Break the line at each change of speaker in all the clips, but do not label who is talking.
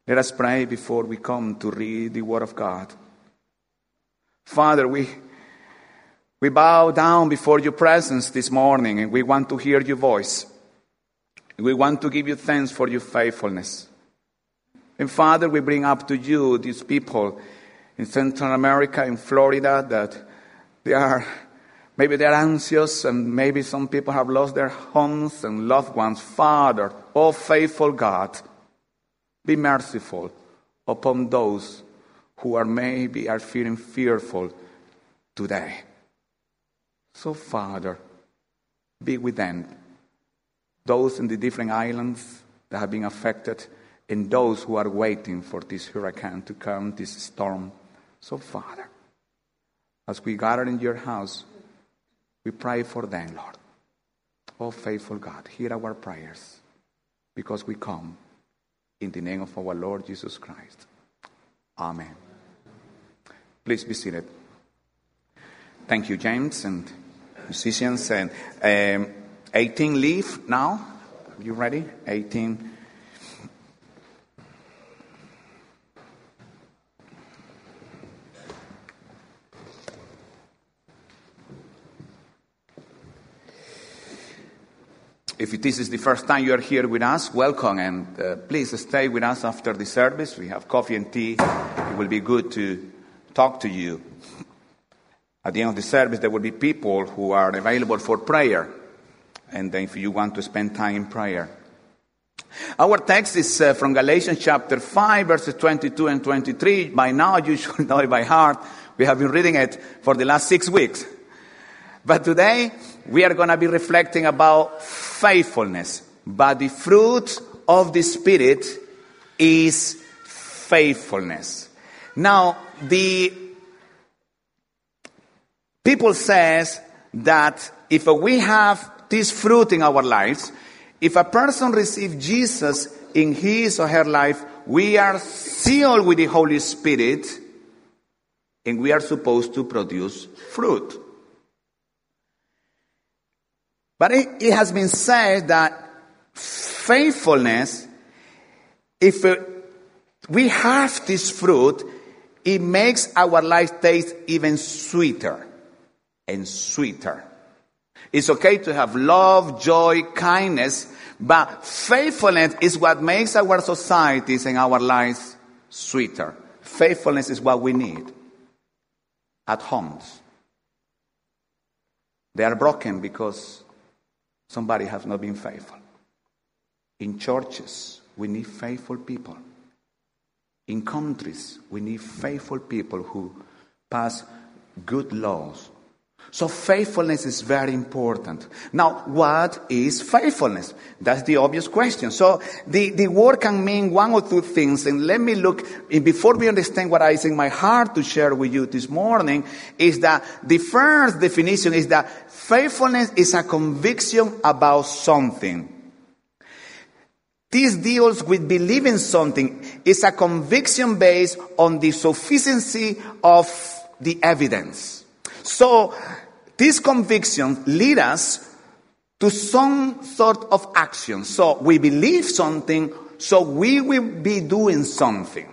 Let us pray before we come to read the Word of God. Father, we bow down before your presence this morning, and we want to hear your voice. We want to give you thanks for your faithfulness. And Father, we bring up to you these people in Central America, in Florida, that maybe they're anxious, and maybe some people have lost their homes and loved ones. Father, oh faithful God, be merciful upon those who are feeling fearful today. So Father, be with them. Those in the different islands that have been affected, and those who are waiting for this hurricane to come, this storm. So Father, as we gather in your house, we pray for them, Lord. Oh faithful God, hear our prayers, because we come in the name of our Lord Jesus Christ. Amen. Please be seated. Thank you, James and musicians. And 18 leave now. Are you ready? 18. If this is the first time you are here with us, welcome, and please stay with us after the service. We have coffee and tea. It will be good to talk to you. At the end of the service, there will be people who are available for prayer, and if you want to spend time in prayer. Our text is from Galatians chapter 5, verses 22 and 23. By now, you should know it by heart. We have been reading it for the last 6 weeks. But today, we are going to be reflecting about faithfulness. But the fruit of the Spirit is faithfulness. Now, the people says that if we have this fruit in our lives, if a person receives Jesus in his or her life, we are sealed with the Holy Spirit, and we are supposed to produce fruit. But it has been said that faithfulness, if we have this fruit, it makes our life taste even sweeter and sweeter. It's okay to have love, joy, kindness, but faithfulness is what makes our societies and our lives sweeter. Faithfulness is what we need at homes. They are broken because somebody has not been faithful. In churches, we need faithful people. In countries, we need faithful people who pass good laws. So faithfulness is very important. Now, what is faithfulness? That's the obvious question. So the word can mean one or two things. And let me look, before we understand what is in my heart to share with you this morning, is that the first definition is that faithfulness is a conviction about something. This deals with believing something. It's a conviction based on the sufficiency of the evidence. So, these convictions lead us to some sort of action. So, we believe something, so we will be doing something.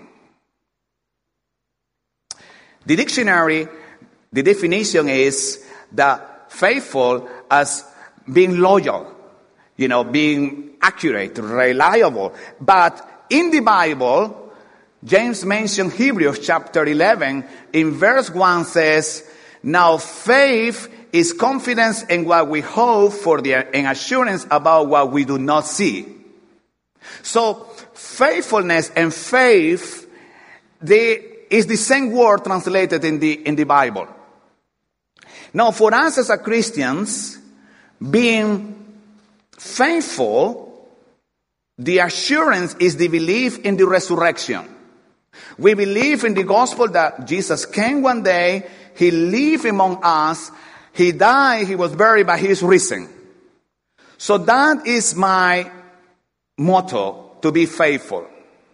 The dictionary, the definition is that faithful as being loyal, being accurate, reliable. But in the Bible, James mentioned Hebrews chapter 11 in verse 1 says, now faith is confidence in what we hope for and assurance about what we do not see. So faithfulness and faith, is the same word translated in the Bible. Now for us as Christians, being faithful, the assurance is the belief in the resurrection. We believe in the gospel that Jesus came one day, he lived among us, he died, he was buried, but he is risen. So that is my motto, to be faithful.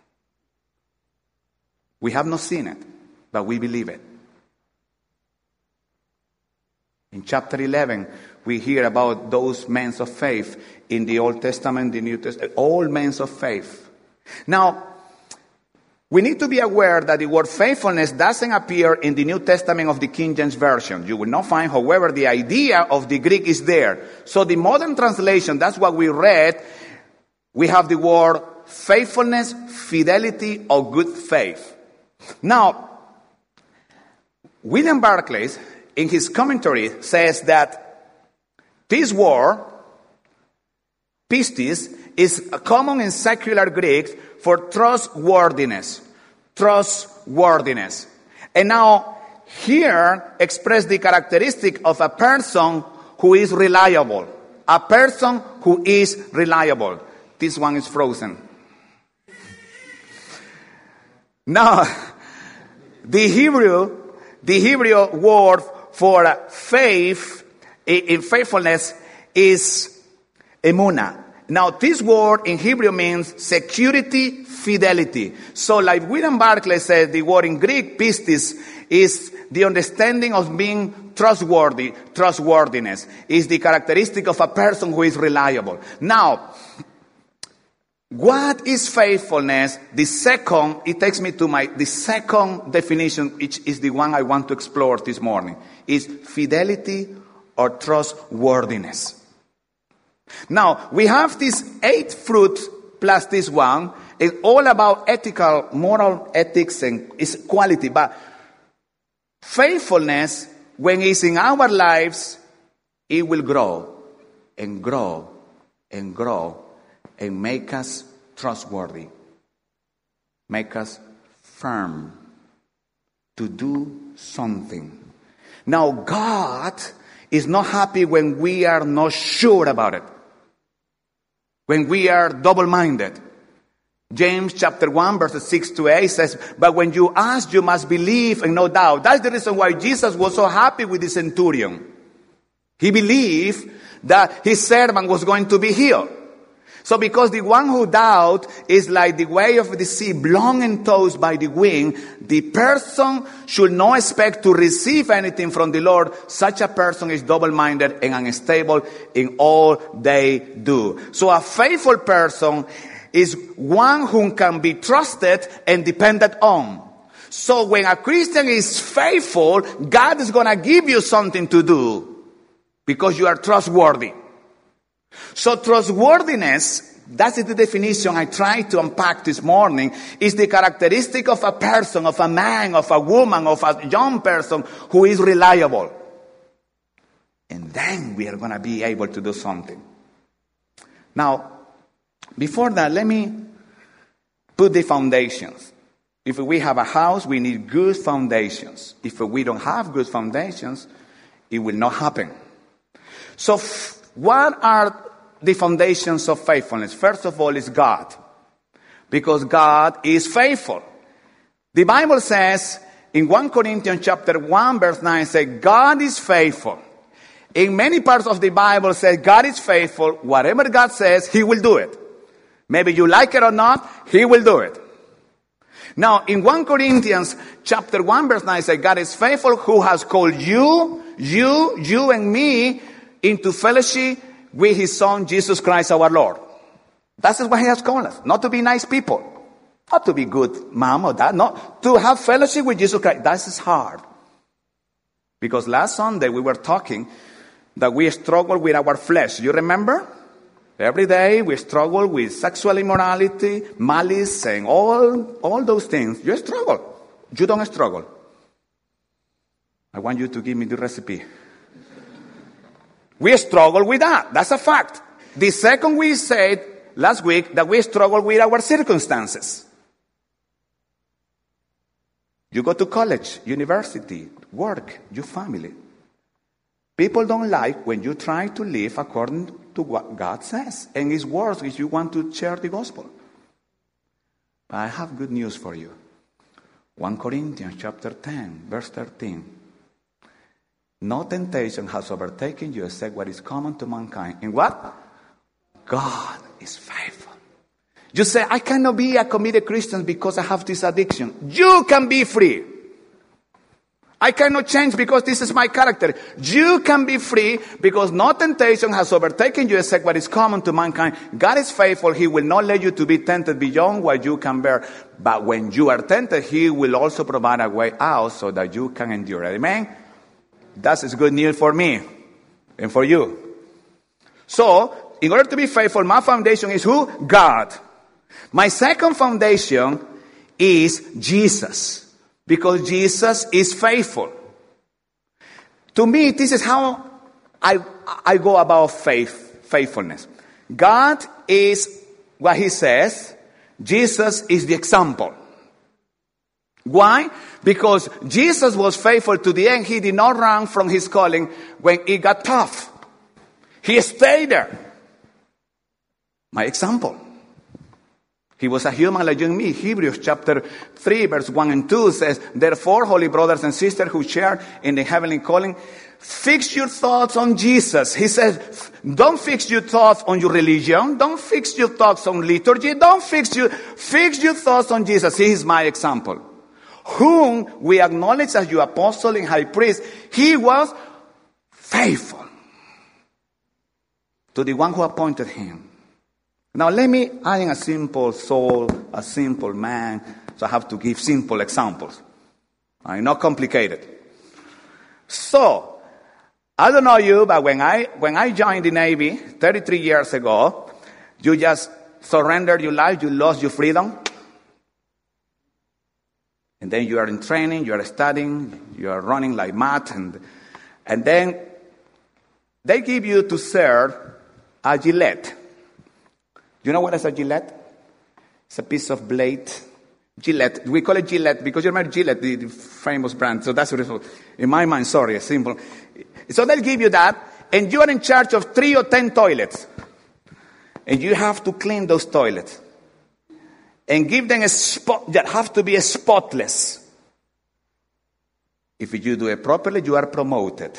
We have not seen it, but we believe it. In chapter 11, we hear about those men of faith in the Old Testament, the New Testament, all men of faith. Now, We need to be aware that the word faithfulness doesn't appear in the New Testament of the King James Version. You will not find, however, the idea of the Greek is there. So the modern translation, that's what we read. We have the word faithfulness, fidelity, or good faith. Now, William Barclay, in his commentary, says that this word, pistis, is common in secular Greek for trustworthiness. Trustworthiness. And now, here express the characteristic of a person who is reliable. A person who is reliable. This one is frozen. Now, the Hebrew word for faith, in faithfulness, is emunah. Now, this word in Hebrew means security, fidelity. So, like William Barclay said, the word in Greek, pistis, is the understanding of being trustworthy. Trustworthiness is the characteristic of a person who is reliable. Now, what is faithfulness? It takes me to the second definition, which is the one I want to explore this morning, is fidelity or trustworthiness. Now, we have these 8 fruits plus this one. It's all about ethical, moral ethics and its quality. But faithfulness, when it's in our lives, it will grow and grow and grow and make us trustworthy. Make us firm to do something. Now, God is not happy when we are not sure about it. When we are double-minded. James chapter 1 verses 6 to 8 says, but when you ask, you must believe and no doubt. That's the reason why Jesus was so happy with the centurion. He believed that his servant was going to be healed. So because the one who doubts is like the wave of the sea blown and tossed by the wind, the person should not expect to receive anything from the Lord. Such a person is double-minded and unstable in all they do. So a faithful person is one who can be trusted and depended on. So when a Christian is faithful, God is going to give you something to do because you are trustworthy. So trustworthiness, that's the definition I tried to unpack this morning, is the characteristic of a person, of a man, of a woman, of a young person who is reliable. And then we are going to be able to do something. Now, before that, let me put the foundations. If we have a house, we need good foundations. If we don't have good foundations, it will not happen. So, what are the foundations of faithfulness? First of all is God. Because God is faithful. The Bible says in 1 Corinthians chapter 1 verse 9 says, God is faithful. In many parts of the Bible says God is faithful. Whatever God says, He will do it. Maybe you like it or not, He will do it. Now, in 1 Corinthians chapter 1 verse 9 says, God is faithful who has called you and me into fellowship with His Son, Jesus Christ our Lord. That's what He has called us. Not to be nice people. Not to be good mom or dad. Not to have fellowship with Jesus Christ. That is hard. Because last Sunday we were talking that we struggle with our flesh. You remember? Every day we struggle with sexual immorality, malice, and all those things. You struggle. You don't struggle. I want you to give me the recipe. We struggle with that. That's a fact. The second we said last week that we struggle with our circumstances. You go to college, university, work, your family. People don't like when you try to live according to what God says and His words if you want to share the gospel. But I have good news for you. 1 Corinthians chapter 10, verse 13. No temptation has overtaken you except what is common to mankind. And what? God is faithful. You say, I cannot be a committed Christian because I have this addiction. You can be free. I cannot change because this is my character. You can be free because no temptation has overtaken you except what is common to mankind. God is faithful. He will not let you to be tempted beyond what you can bear. But when you are tempted, He will also provide a way out so that you can endure. Amen? That is good news for me and for you. So, in order to be faithful, my foundation is who? God. My second foundation is Jesus. Because Jesus is faithful. To me, this is how I go about faithfulness. God is what He says. Jesus is the example. Why? Because Jesus was faithful to the end. He did not run from His calling when it got tough. He stayed there. My example. He was a human like you and me. Hebrews chapter 3 verse 1 and 2 says, therefore, holy brothers and sisters who share in the heavenly calling, fix your thoughts on Jesus. He says, don't fix your thoughts on your religion. Don't fix your thoughts on liturgy. Fix your thoughts on Jesus. He is my example. Whom we acknowledge as your apostle and high priest. He was faithful to the one who appointed Him. Now I am a simple soul, a simple man, so I have to give simple examples. I'm not complicated. So, I don't know you, but when I joined the Navy 33 years ago, you just surrendered your life, you lost your freedom. And then you are in training, you are studying, you are running like mad, and then they give you to serve a Gillette. You know what is a Gillette? It's a piece of blade. Gillette. We call it Gillette because you remember Gillette, the famous brand. So that's what it's in my mind. Sorry, it's simple. So they'll give you that, and you are in charge of 3 or 10 toilets. And you have to clean those toilets. And give them a spot that have to be spotless. If you do it properly, you are promoted.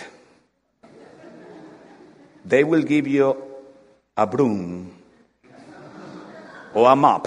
They will give you a broom. Or a mop.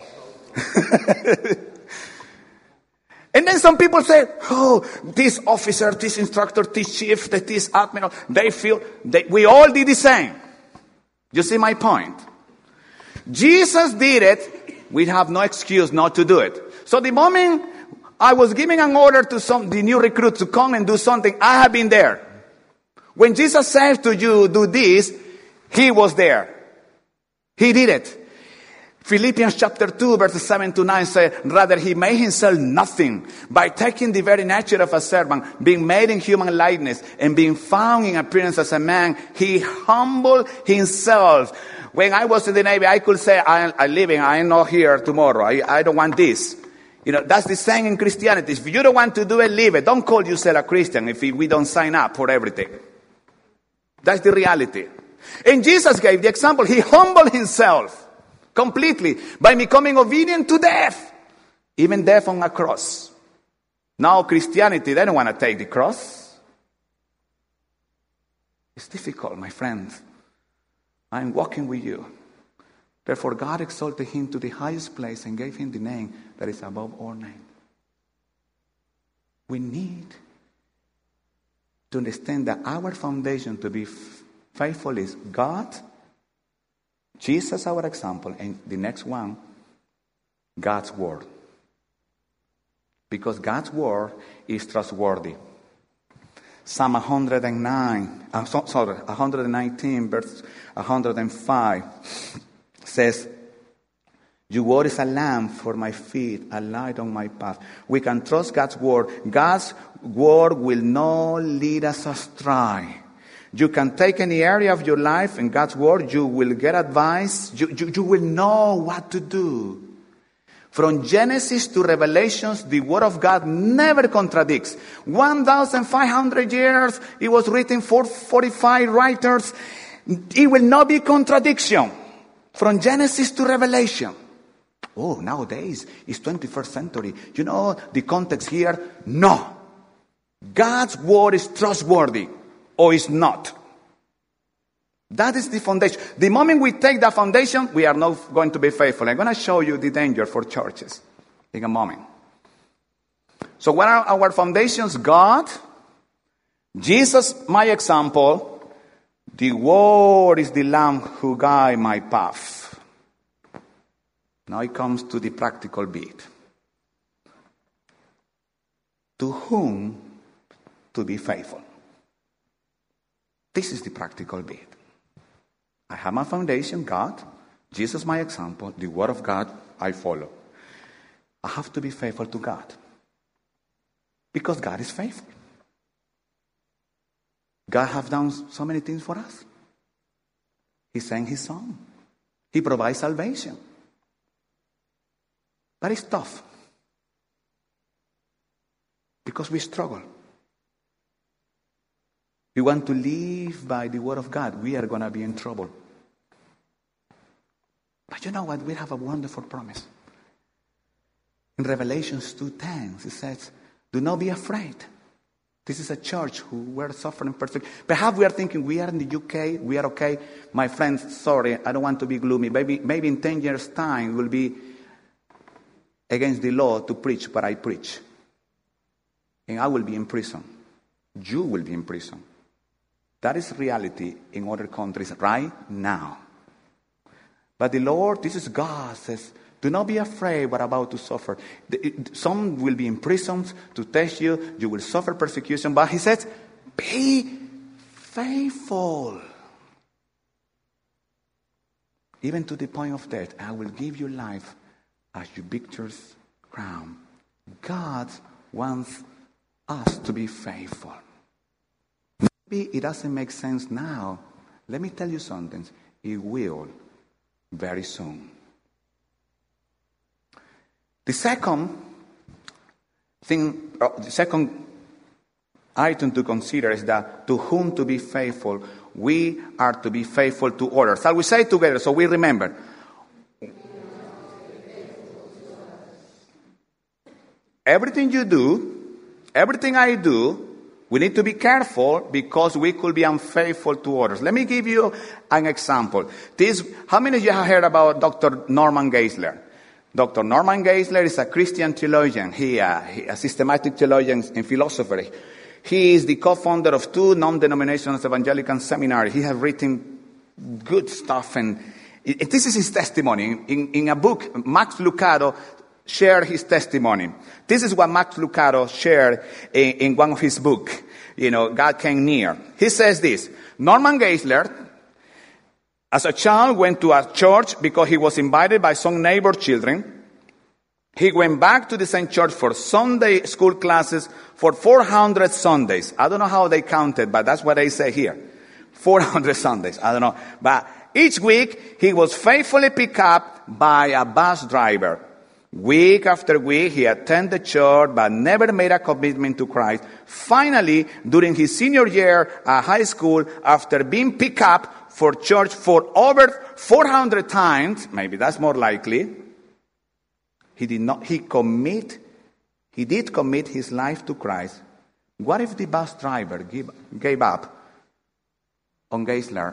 And then some people say, oh, this officer, this instructor, this chief, this admiral, they feel that we all did the same. You see my point? Jesus did it. We have no excuse not to do it. So the moment I was giving an order to the new recruits to come and do something, I have been there. When Jesus says to you, do this, He was there. He did it. Philippians chapter 2 verses 7 to 9 say, rather He made Himself nothing by taking the very nature of a servant, being made in human likeness, and being found in appearance as a man, He humbled Himself. When I was in the Navy, I could say, I'm leaving, I am not here tomorrow, I don't want this. You know, that's the same in Christianity. If you don't want to do it, leave it. Don't call yourself a Christian if we don't sign up for everything. That's the reality. And Jesus gave the example. He humbled Himself. Completely, by becoming obedient to death. Even death on a cross. Now Christianity, they don't want to take the cross. It's difficult, my friends. I'm walking with you. Therefore God exalted Him to the highest place and gave Him the name that is above all names. We need to understand that our foundation to be faithful is God, Jesus, our example, and the next one, God's Word. Because God's Word is trustworthy. Psalm 119, verse 105 says, your word is a lamp for my feet, a light on my path. We can trust God's Word. God's Word will not lead us astray. You can take any area of your life in God's Word. You will get advice. You will know what to do. From Genesis to Revelations, the Word of God never contradicts. 1,500 years, it was written for 45 writers. It will not be contradiction. From Genesis to Revelation. Oh, nowadays, it's 21st century. You know the context here? No. God's Word is trustworthy. Or is not. That is the foundation. The moment we take that foundation, we are not going to be faithful. I'm going to show you the danger for churches in a moment. So what are our foundations? God, Jesus, my example, the Word is the lamp who guide my path. Now it comes to the practical bit. To whom to be faithful? This is the practical bit. I have my foundation, God. Jesus, my example. The Word of God, I follow. I have to be faithful to God. Because God is faithful. God has done so many things for us. He sent His Son. He provides salvation. But it's tough. Because we struggle. We want to live by the Word of God. We are going to be in trouble. But you know what? We have a wonderful promise. In Revelation 2:10, it says, do not be afraid. This is a church who were suffering persecution. Perhaps we are thinking, we are in the UK, we are okay. My friends, sorry, I don't want to be gloomy. Maybe in 10 years' time, it will be against the law to preach what I preach. And I will be in prison. You will be in prison. That is reality in other countries right now. But the Lord, this is God, says, do not be afraid what about to suffer. Some will be in prisons to test you. You will suffer persecution. But He says, be faithful. Even to the point of death, I will give you life as your victor's crown. God wants us to be faithful. Maybe it doesn't make sense now. Let me tell you something. It will very soon. The second item to consider is that to whom to be faithful, we are to be faithful to others. Shall we say it together so we remember? Everything you do, everything I do, we need to be careful because we could be unfaithful to others. Let me give you an example. How many of you have heard about Dr. Norman Geisler? Dr. Norman Geisler is a Christian theologian. He a systematic theologian and philosopher. He is the co-founder of 2 non-denominational evangelical seminaries. He has written good stuff, and this is his testimony. In a book, Max Lucado shared his testimony. This is what Max Lucado shared in one of his books, God Came Near. He says this: Norman Geisler, as a child, went to a church because he was invited by some neighbor children. He went back to the same church for Sunday school classes for 400 Sundays. I don't know how they counted, but that's what they say here. 400 Sundays. I don't know. But each week, he was faithfully picked up by a bus driver. Week after week, he attended church, but never made a commitment to Christ. Finally, during his senior year at high school, after being picked up for church for over 400 times, maybe that's more likely, he did commit his life to Christ. What if the bus driver gave up on Geisler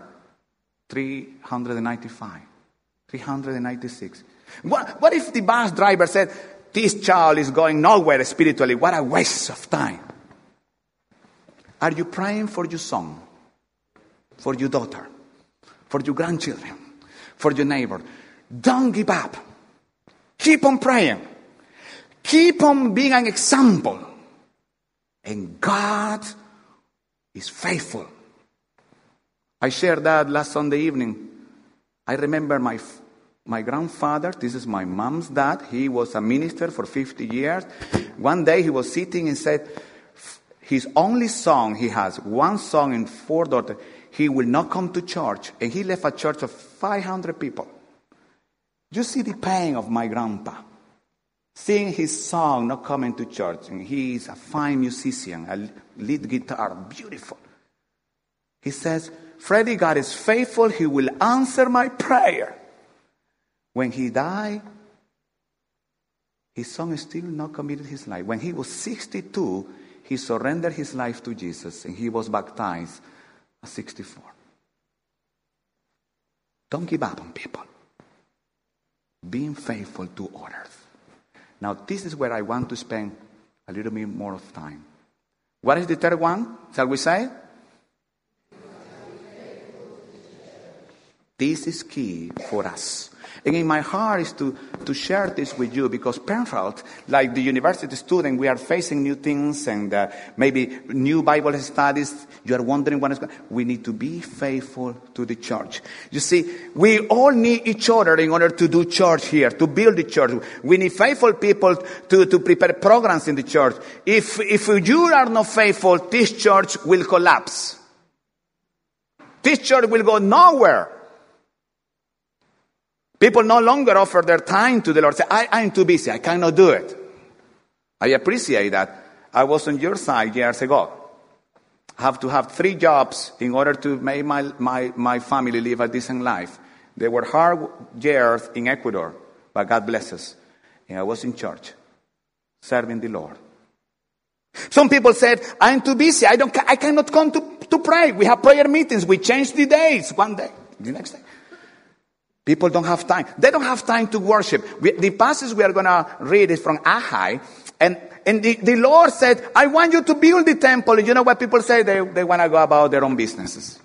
395, 396? What if the bus driver said, this child is going nowhere spiritually? What a waste of time. Are you praying for your son, for your daughter, for your grandchildren, for your neighbor? Don't give up. Keep on praying. Keep on being an example. And God is faithful. I shared that last Sunday evening. I remember my grandfather, this is my mom's dad, he was a minister for 50 years. One day he was sitting and said, his only son, he has one son and 4 daughters, he will not come to church. And he left a church of 500 people. You see the pain of my grandpa, seeing his son not coming to church. And he is a fine musician, a lead guitar, beautiful. He says, Freddie, God is faithful, He will answer my prayer. When he died, his son still not committed his life. When he was 62, he surrendered his life to Jesus, and he was baptized at 64. Don't give up on people. Being faithful to others. Now, this is where I want to spend A little bit more of time. What is the third one? Shall we say? This is key for us. And in my heart is to share this with you, because Penfield, like the university student, we are facing new things and maybe new Bible studies. You are wondering what is going on. We need to be faithful to the church. You see, we all need each other in order to do church here, to build the church. We need faithful people to prepare programs in the church. If you are not faithful, this church will collapse. This church will go nowhere. People no longer offer their time to the Lord. Say, I'm too busy. I cannot do it. I appreciate that. I was on your side years ago. I have to have 3 jobs in order to make my family live a decent life. They were hard years in Ecuador, but God bless us. And I was in church, serving the Lord. Some people said, I'm too busy. I cannot come to pray. We have prayer meetings. We change the days. One day, the next day. People don't have time. They don't have time to worship. The passage we are going to read is from Ahai. And the Lord said, I want you to build the temple. You know what people say? They want to go about their own businesses.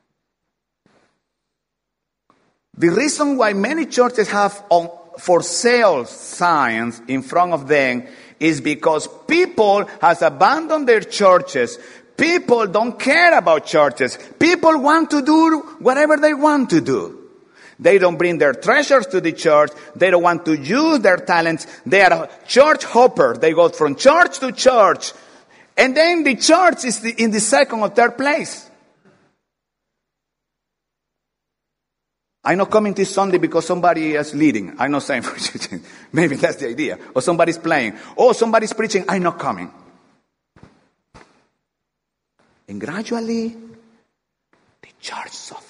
The reason why many churches have for sale signs in front of them is because people has abandoned their churches. People don't care about churches. People want to do whatever they want to do. They don't bring their treasures to the church. They don't want to use their talents. They are church hoppers. They go from church to church. And then the church is in the second or third place. I'm not coming this Sunday because somebody is leading. I'm not saying for you. Maybe that's the idea. Or somebody's playing. Or somebody's preaching. I'm not coming. And gradually, the church suffers.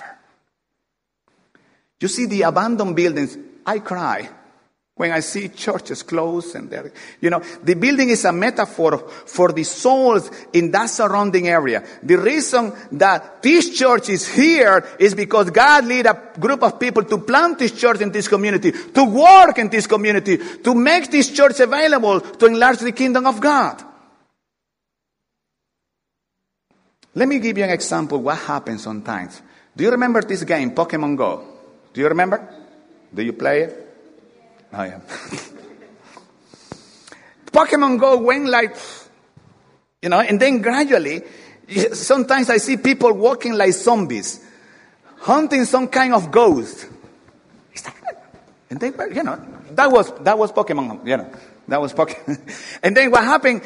You see the abandoned buildings, I cry when I see churches closed and they're, the building is a metaphor for the souls in that surrounding area. The reason that this church is here is because God led a group of people to plant this church in this community, to work in this community, to make this church available to enlarge the kingdom of God. Let me give you an example of what happens sometimes. Do you remember this game, Pokemon Go? Do you remember? Do you play it? Oh, yeah. Pokemon Go went like, and then gradually, sometimes I see people walking like zombies, hunting some kind of ghost. And they were, that was Pokemon, that was Pokemon. And then what happened,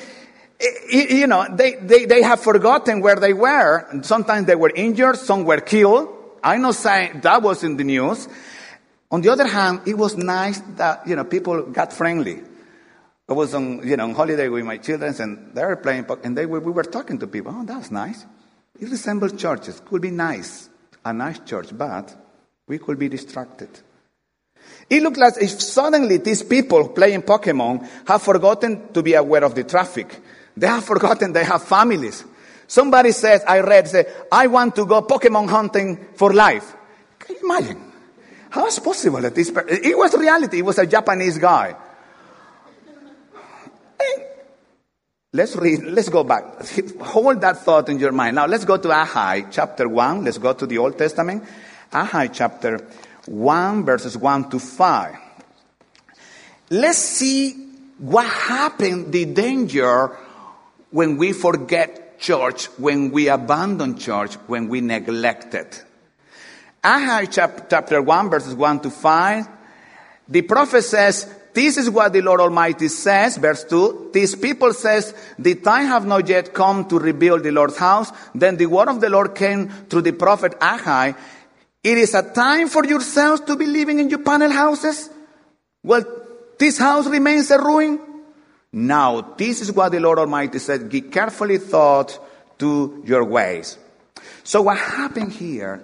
they have forgotten where they were. Sometimes they were injured, some were killed. I'm not saying that was in the news. On the other hand, it was nice that, people got friendly. I was on holiday with my children and they were playing, and we were talking to people. Oh, that's nice. It resembles churches. Could be nice. A nice church, but we could be distracted. It looked like if suddenly these people playing Pokemon have forgotten to be aware of the traffic. They have forgotten they have families. Somebody says, I want to go Pokemon hunting for life. Can you imagine? How is possible that this person... It was reality. It was a Japanese guy. Let's go back. Hold that thought in your mind. Now let's go to Ahai chapter 1. Let's go to the Old Testament. Ahai chapter 1 verses 1 to 5. Let's see what happened, the danger when we forget church, when we abandon church, when we neglect it. Ahai chapter 1 verses 1 to 5. The prophet says, this is what the Lord Almighty says, verse 2. These people says, the time have not yet come to rebuild the Lord's house. Then the word of the Lord came through the prophet Ahai. It is a time for yourselves to be living in your panel houses. Well, this house remains a ruin. Now, this is what the Lord Almighty said. Give carefully thought to your ways. So what happened here,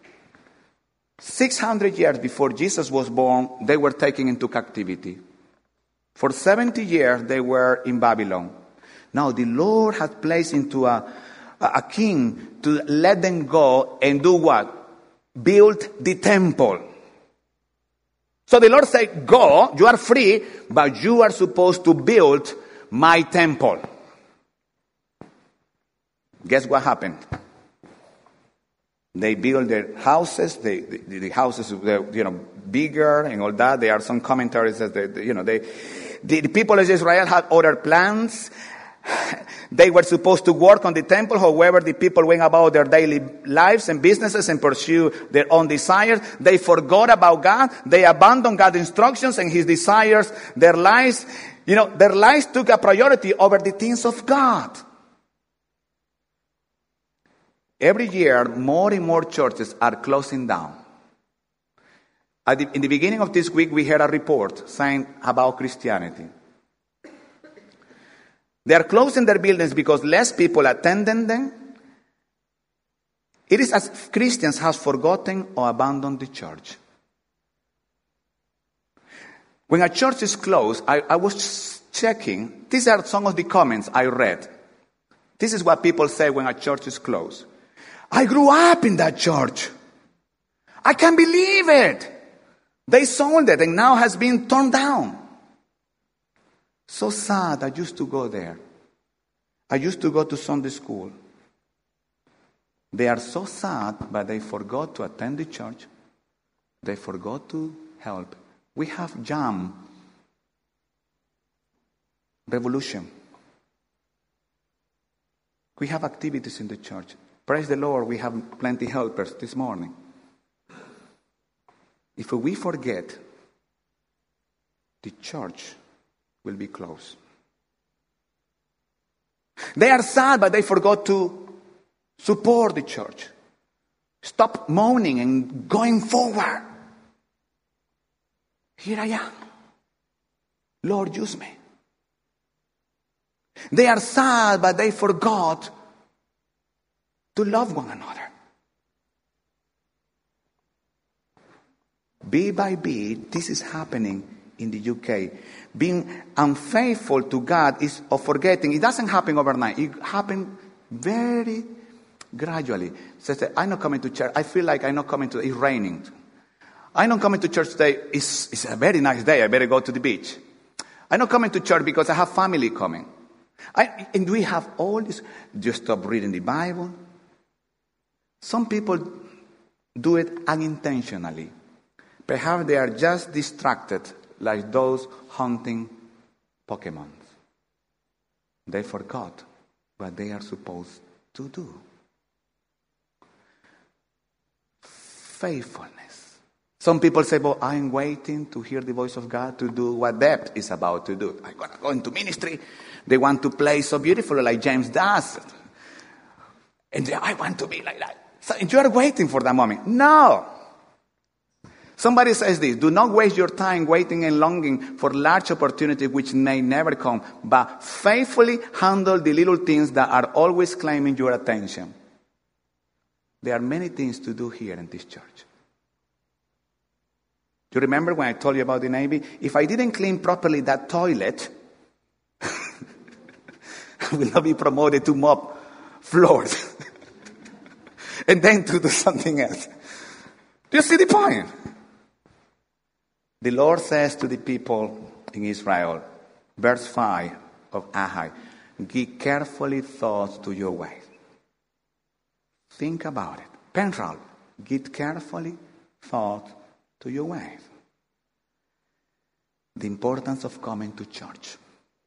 600 years before Jesus was born, they were taken into captivity. For 70 years, they were in Babylon. Now, the Lord had placed into a king to let them go and do what? Build the temple. So the Lord said, go, you are free, but you are supposed to build my temple. Guess what happened? They build their houses. The houses were, bigger and all that. There are some commentaries that the people of Israel had other plans. They were supposed to work on the temple. However, the people went about their daily lives and businesses and pursue their own desires. They forgot about God. They abandoned God's instructions and His desires. Their lives took a priority over the things of God. Every year, more and more churches are closing down. In the beginning of this week, we had a report saying about Christianity. They are closing their buildings because less people attending them. It is as if Christians have forgotten or abandoned the church. When a church is closed, I was checking. These are some of the comments I read. This is what people say when a church is closed. I grew up in that church. I can't believe it. They sold it and now has been torn down. So sad. I used to go there. I used to go to Sunday school. They are so sad, but they forgot to attend the church. They forgot to help. We have jam, revolution. We have activities in the church. Praise the Lord, we have plenty helpers this morning. If we forget, the church will be closed. They are sad, but they forgot to support the church. Stop moaning and going forward. Here I am. Lord, use me. They are sad, but they forgot to love one another. Bit by bit, this is happening in the UK. Being unfaithful to God is of forgetting. It doesn't happen overnight. It happens very gradually. So I'm not coming to church. I feel like I'm not coming to. It's raining. I'm not coming to church today. It's a very nice day. I better go to the beach. I'm not coming to church because I have family coming. And we have all this. Just stop reading the Bible. Some people do it unintentionally. Perhaps they are just distracted, like those hunting Pokemon. They forgot what they are supposed to do. Faithfulness. Some people say, well, I'm waiting to hear the voice of God to do what Deb is about to do. I'm going to go into ministry. They want to play so beautifully like James does. And I want to be like that. So you are waiting for that moment. No. Somebody says this, do not waste your time waiting and longing for large opportunities which may never come, but faithfully handle the little things that are always claiming your attention. There are many things to do here in this church. Do you remember when I told you about the Navy? If I didn't clean properly that toilet, I will not be promoted to mop floors and then to do something else. Do you see the point? The Lord says to the people in Israel, verse 5 of Ahai, give carefully thought to your ways. Think about it. Penral, give carefully thought to your ways. The importance of coming to church.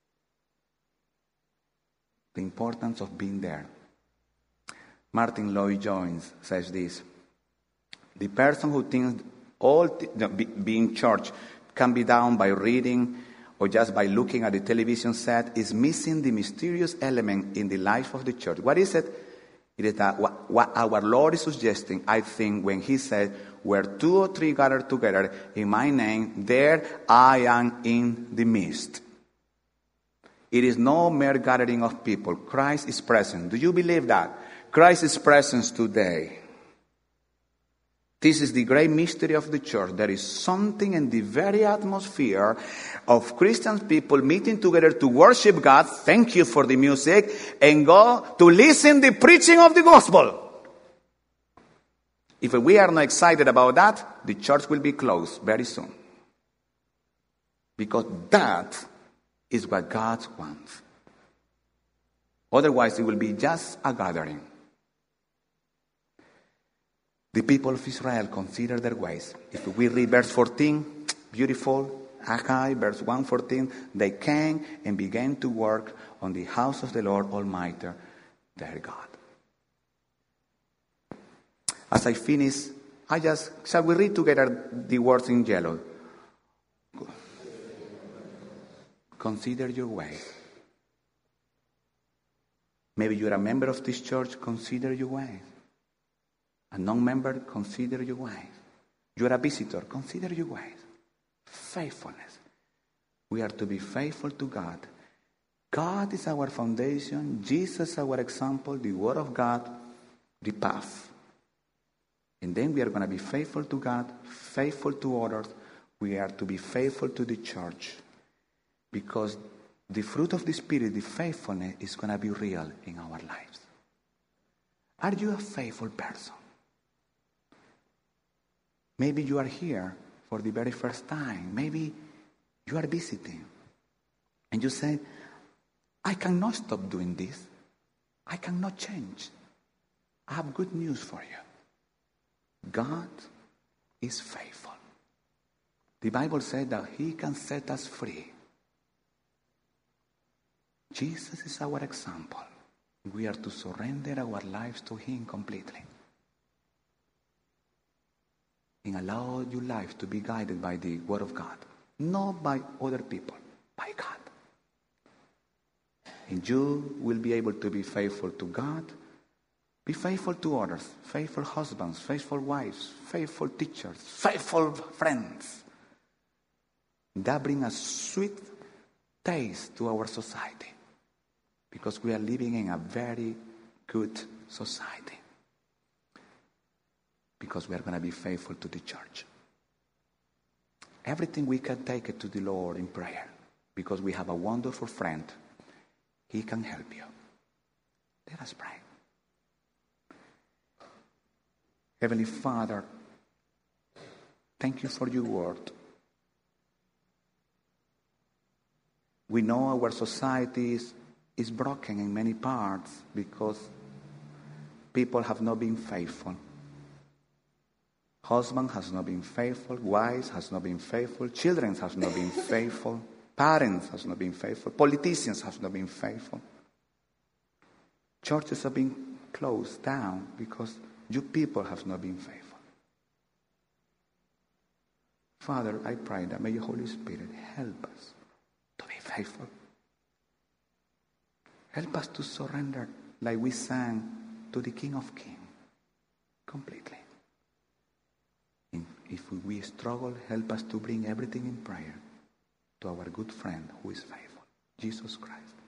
The importance of being there. Martin Lloyd-Jones says this, the person who thinks being church can be done by reading or just by looking at the television set is missing the mysterious element in the life of the church. What is it? It is that what our Lord is suggesting, I think, when He said, where 2 or 3 gather together in my name, there I am in the midst. It is no mere gathering of people. Christ is present. Do you believe that? Christ is present today. This is the great mystery of the church. There is something in the very atmosphere of Christian people meeting together to worship God. Thank you for the music. And go to listen to the preaching of the gospel. If we are not excited about that, the church will be closed very soon. Because that is what God wants. Otherwise, it will be just a gathering. The people of Israel consider their ways. If we read verse 14, beautiful, Haggai, verse 1:14, they came and began to work on the house of the Lord Almighty, their God. As I finish, shall we read together the words in yellow? Consider your ways. Maybe you're a member of this church, consider your ways. A non-member, consider your ways. You're a visitor, consider your ways. Faithfulness. We are to be faithful to God. God is our foundation. Jesus is our example. The Word of God, the path. And then we are going to be faithful to God, faithful to others. We are to be faithful to the church. Because the fruit of the Spirit, the faithfulness, is going to be real in our lives. Are you a faithful person? Maybe you are here for the very first time. Maybe you are visiting. And you say, I cannot stop doing this. I cannot change. I have good news for you. God is faithful. The Bible said that He can set us free. Jesus is our example. We are to surrender our lives to Him completely. And allow your life to be guided by the Word of God. Not by other people, by God. And you will be able to be faithful to God. Be faithful to others. Faithful husbands, faithful wives, faithful teachers, faithful friends. That brings a sweet taste to our society. Because we are living in a very good society. Because we are going to be faithful to the church. Everything we can take it to the Lord in prayer. Because we have a wonderful friend. He can help you. Let us pray. Heavenly Father, thank you for your word. We know our society is broken in many parts because people have not been faithful. Husband has not been faithful, wives has not been faithful, children have not been faithful, parents have not been faithful, politicians have not been faithful. Churches have been closed down because you people have not been faithful. Father, I pray that may your Holy Spirit help us to be faithful. Help us to surrender like we sang to the King of Kings completely. And if we struggle, help us to bring everything in prayer to our good friend who is faithful, Jesus Christ.